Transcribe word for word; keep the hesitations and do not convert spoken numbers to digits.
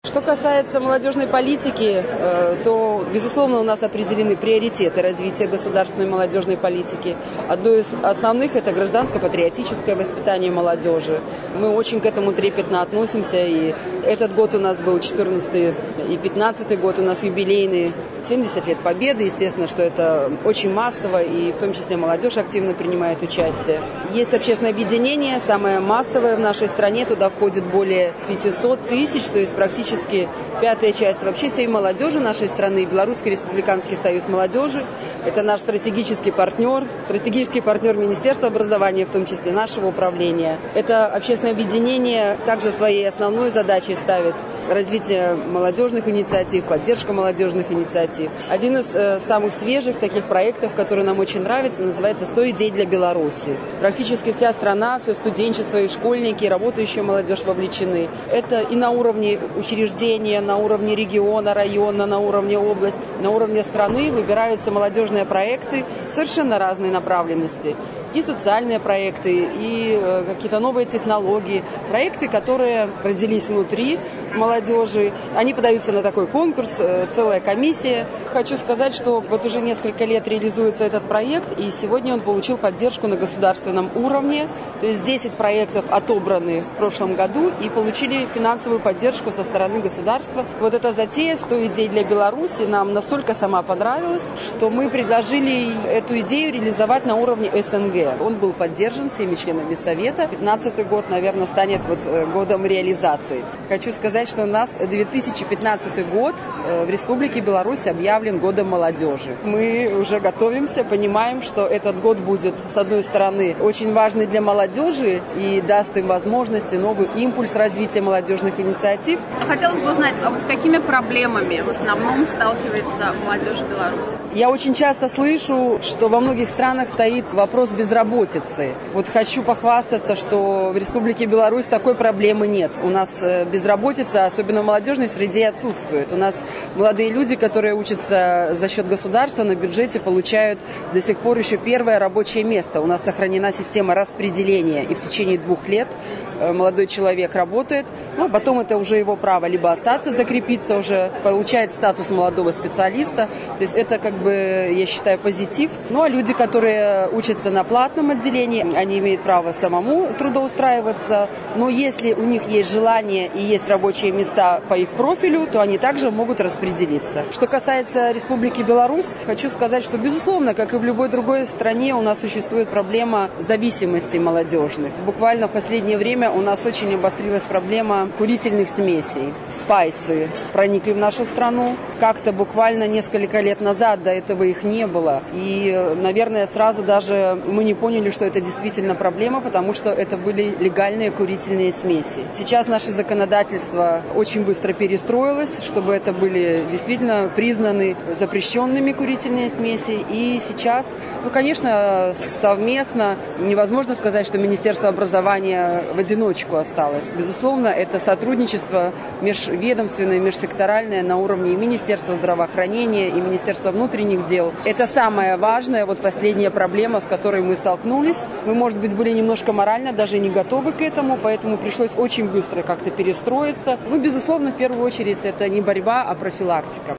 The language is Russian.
Что касается молодежной политики, то, безусловно, у нас определены приоритеты развития государственной молодежной политики. Одно из основных – это гражданско-патриотическое воспитание молодежи. Мы очень к этому трепетно относимся, и этот год у нас был четырнадцатый и пятнадцатый год, у нас юбилейный, семьдесят лет Победы, естественно, что это очень массово, и в том числе молодежь активно принимает участие. Есть общественное объединение, самое массовое в нашей стране, туда входит более пятисот тысяч, то есть практически пятая часть вообще всей молодежи нашей страны, Белорусский республиканский союз молодежи. Это наш стратегический партнер, стратегический партнер Министерства образования, в том числе нашего управления. Это общественное объединение также своей основной задачей ставит развитие молодежных инициатив, поддержка молодежных инициатив. Один из э, самых свежих таких проектов, который нам очень нравится, называется «сто идей для Беларуси». Практически вся страна, все студенчество и школьники, и работающая молодежь вовлечены. Это и на уровне учреждения, на уровне региона, района, на уровне области, на уровне страны выбираются молодежные проекты совершенно разной направленности. И социальные проекты, и э, какие-то новые технологии. Проекты, которые родились внутри молодежи. Они подаются на такой конкурс, э, целая комиссия. Хочу сказать, что вот уже несколько лет реализуется этот проект, и сегодня он получил поддержку на государственном уровне. То есть десять проектов отобраны в прошлом году и получили финансовую поддержку со стороны государства. Вот эта затея «сто идей для Беларуси» нам настолько сама понравилась, что мы предложили эту идею реализовать на уровне эс эн гэ. Он был поддержан всеми членами Совета. пятнадцатый год, наверное, станет вот годом реализации. Хочу сказать, что у нас две тысячи пятнадцатый год в Республике Беларусь объявлен годом молодежи. Мы уже готовимся, понимаем, что этот год будет, с одной стороны, очень важный для молодежи и даст им возможности, новый импульс развития молодежных инициатив. Хотелось бы узнать, а вот с какими проблемами в основном сталкивается молодежь в Беларуси? Я очень часто слышу, что во многих странах стоит вопрос безработицы. Безработицы. Вот хочу похвастаться, что в Республике Беларусь такой проблемы нет. У нас безработица, особенно в молодежной среде, отсутствует. У нас молодые люди, которые учатся за счет государства на бюджете, получают до сих пор еще первое рабочее место. У нас сохранена система распределения, и в течение двух лет молодой человек работает, ну, потом это уже его право либо остаться, закрепиться уже, получает статус молодого специалиста. То есть это, как бы, я считаю, позитив. Ну, а люди, которые учатся на платном отделении, они имеют право самому трудоустраиваться, но если у них есть желание и есть рабочие места по их профилю, то они также могут распределиться. Что касается Республики Беларусь, хочу сказать, что, безусловно, как и в любой другой стране, у нас существует проблема зависимости молодежных. Буквально в последнее время у нас очень обострилась проблема курительных смесей. Спайсы проникли в нашу страну. Как-то буквально несколько лет назад до этого их не было. И, наверное, сразу даже мы не поняли, что это действительно проблема, потому что это были легальные курительные смеси. Сейчас наше законодательство очень быстро перестроилось, чтобы это были действительно признаны запрещенными курительные смеси. И сейчас, ну, конечно, совместно, невозможно сказать, что Министерство образования в одиночку осталось. Безусловно, это сотрудничество межведомственное, межсекторальное на уровне и Министерства здравоохранения, и Министерства внутренних дел. Это самая важная, вот последняя проблема, с которой мы столкнулись. Мы, может быть, были немножко морально даже не готовы к этому, поэтому пришлось очень быстро как-то перестроиться. Ну, безусловно, в первую очередь, это не борьба, а профилактика.